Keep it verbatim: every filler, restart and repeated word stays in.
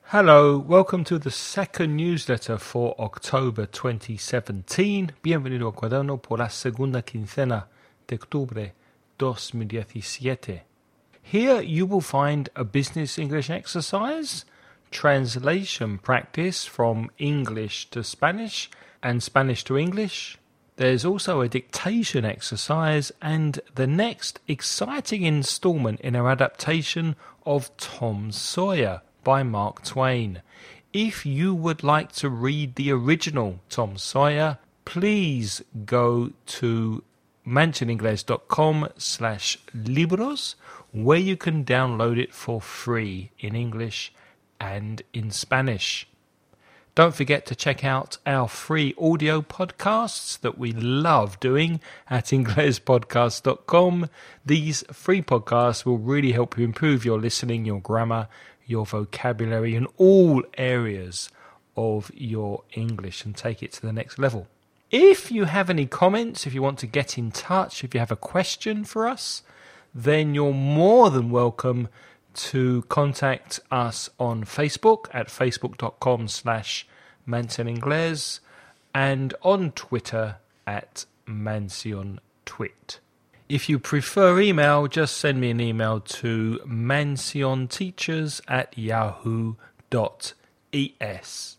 Hello, welcome to the second newsletter for October twenty seventeen. Bienvenido al cuaderno por la segunda quincena de octubre dos mil diecisiete. Here you will find a business English exercise, translation practice from English to Spanish and Spanish to English. There's also a dictation exercise and the next exciting installment in our adaptation of Tom Sawyer by Mark Twain. If you would like to read the original Tom Sawyer, please go to mansioningles.com slash libros, where you can download it for free in English and in Spanish. Don't forget to check out our free audio podcasts that we love doing at ingles podcast dot com. These free podcasts will really help you improve your listening, your grammar, your vocabulary, and all areas of your English and take it to the next level. If you have any comments, if you want to get in touch, if you have a question for us, then you're more than welcome to contact us on Facebook at facebook.com slash mansioningles and on Twitter at mansiontwit. If you prefer email, just send me an email to mansionteachers at yahoo dot es.